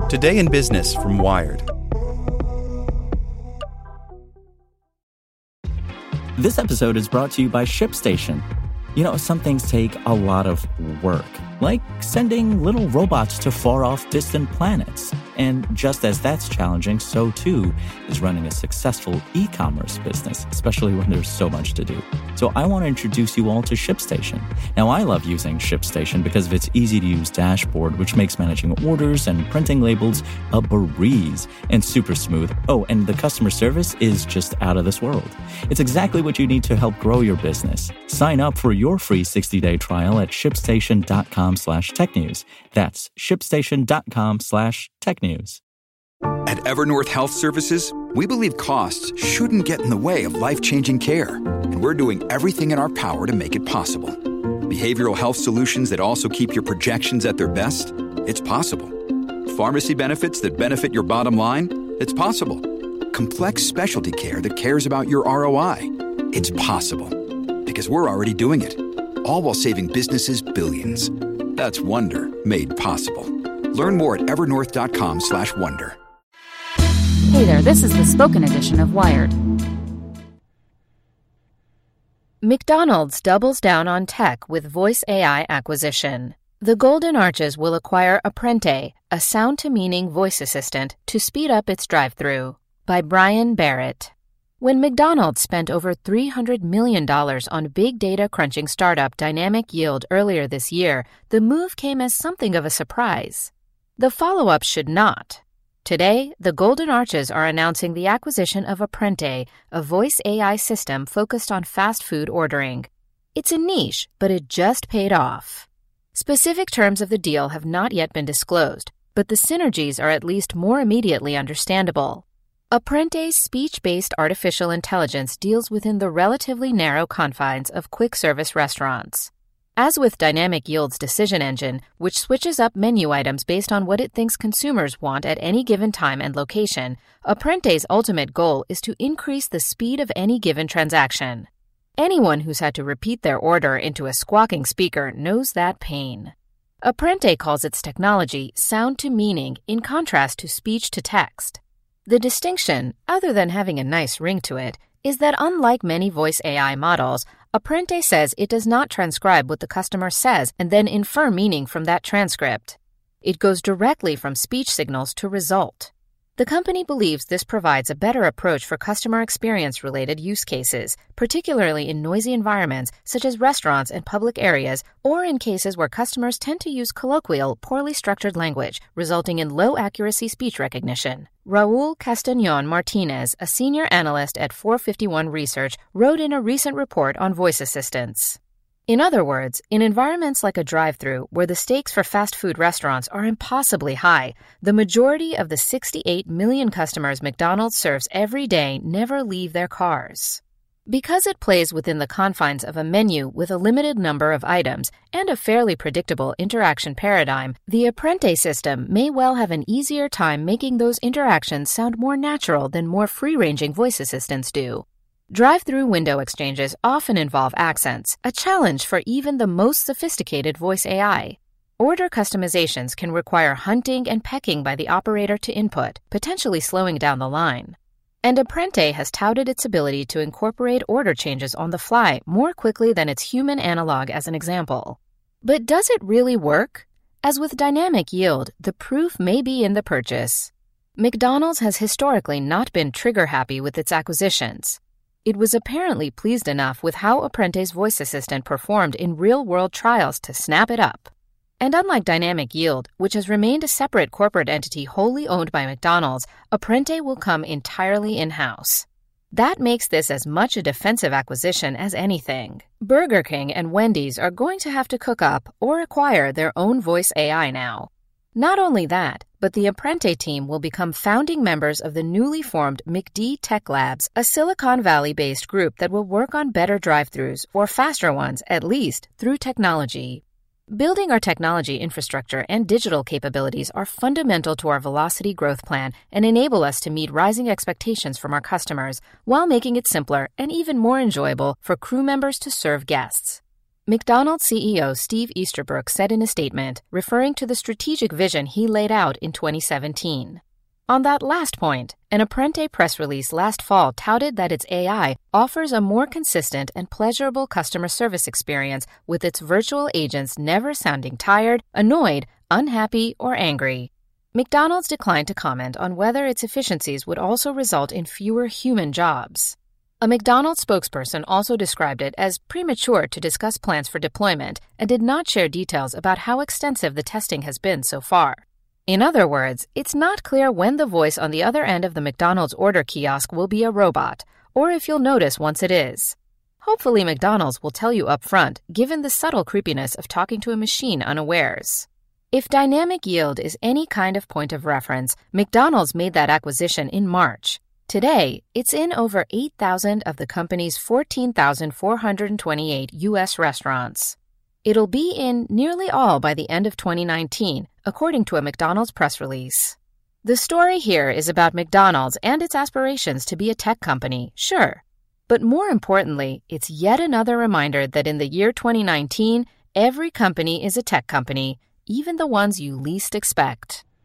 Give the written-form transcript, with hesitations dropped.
Today in Business from Wired. This episode is brought to you by ShipStation. You know, some things take a lot of work, like sending little robots to far-off distant planets. And just as that's challenging, so too is running a successful e-commerce business, especially when there's so much to do. So I want to introduce you all to ShipStation. Now, I love using ShipStation because of its easy-to-use dashboard, which makes managing orders and printing labels a breeze and super smooth. Oh, and the customer service is just out of this world. It's exactly what you need to help grow your business. Sign up for your free 60-day trial at shipstation.com/technews. That's shipstation.com/technews. At Evernorth Health Services, we believe costs shouldn't get in the way of life-changing care, and we're doing everything in our power to make it possible. Behavioral health solutions that also keep your projections at their best? It's possible. Pharmacy benefits that benefit your bottom line? It's possible. Complex specialty care that cares about your ROI? It's possible. Because we're already doing it. All while saving businesses billions. That's Wonder made possible. Learn more at evernorth.com/wonder. Hey there, this is the spoken edition of Wired. McDonald's doubles down on tech with voice AI acquisition. The Golden Arches will acquire Apprente, a sound-to-meaning voice assistant, to speed up its drive-thru. By Brian Barrett. When McDonald's spent over $300 million on big data crunching startup Dynamic Yield earlier this year, the move came as something of a surprise. The follow-up should not. Today, the Golden Arches are announcing the acquisition of Apprente, a voice AI system focused on fast food ordering. It's a niche, but it just paid off. Specific terms of the deal have not yet been disclosed, but the synergies are at least more immediately understandable. Apprente's speech-based artificial intelligence deals within the relatively narrow confines of quick-service restaurants. As with Dynamic Yield's decision engine, which switches up menu items based on what it thinks consumers want at any given time and location, Apprente's ultimate goal is to increase the speed of any given transaction. Anyone who's had to repeat their order into a squawking speaker knows that pain. Apprente calls its technology sound-to-meaning in contrast to speech-to-text. The distinction, other than having a nice ring to it, is that unlike many voice AI models, Apprente says it does not transcribe what the customer says and then infer meaning from that transcript. It goes directly from speech signals to result. The company believes this provides a better approach for customer experience-related use cases, particularly in noisy environments such as restaurants and public areas, or in cases where customers tend to use colloquial, poorly structured language, resulting in low-accuracy speech recognition. Raul Castañón Martinez, a senior analyst at 451 Research, wrote in a recent report on voice assistants. In other words, in environments like a drive-thru where the stakes for fast food restaurants are impossibly high, the majority of the 68 million customers McDonald's serves every day never leave their cars. Because it plays within the confines of a menu with a limited number of items and a fairly predictable interaction paradigm, the Apprente system may well have an easier time making those interactions sound more natural than more free-ranging voice assistants do. Drive-thru window exchanges often involve accents, a challenge for even the most sophisticated voice AI. Order customizations can require hunting and pecking by the operator to input, potentially slowing down the line. And Apprente has touted its ability to incorporate order changes on the fly more quickly than its human analog as an example. But does it really work? As with Dynamic Yield, the proof may be in the purchase. McDonald's has historically not been trigger-happy with its acquisitions. It was apparently pleased enough with how Apprente's voice assistant performed in real-world trials to snap it up. And unlike Dynamic Yield, which has remained a separate corporate entity wholly owned by McDonald's, Apprente will come entirely in-house. That makes this as much a defensive acquisition as anything. Burger King and Wendy's are going to have to cook up or acquire their own voice AI now. Not only that, but the Apprente team will become founding members of the newly formed McD Tech Labs, a Silicon Valley-based group that will work on better drive-thrus, or faster ones at least, through technology. Building our technology infrastructure and digital capabilities are fundamental to our Velocity growth plan and enable us to meet rising expectations from our customers while making it simpler and even more enjoyable for crew members to serve guests. McDonald's CEO Steve Easterbrook said in a statement, referring to the strategic vision he laid out in 2017. On that last point, an Apprente press release last fall touted that its AI offers a more consistent and pleasurable customer service experience with its virtual agents never sounding tired, annoyed, unhappy, or angry. McDonald's declined to comment on whether its efficiencies would also result in fewer human jobs. A McDonald's spokesperson also described it as premature to discuss plans for deployment and did not share details about how extensive the testing has been so far. In other words, it's not clear when the voice on the other end of the McDonald's order kiosk will be a robot, or if you'll notice once it is. Hopefully McDonald's will tell you up front, given the subtle creepiness of talking to a machine unawares. If dynamic yield is any kind of point of reference, McDonald's made that acquisition in March. Today, it's in over 8,000 of the company's 14,428 U.S. restaurants. It'll be in nearly all by the end of 2019, according to a McDonald's press release. The story here is about McDonald's and its aspirations to be a tech company, sure. But more importantly, it's yet another reminder that in the year 2019, every company is a tech company, even the ones you least expect.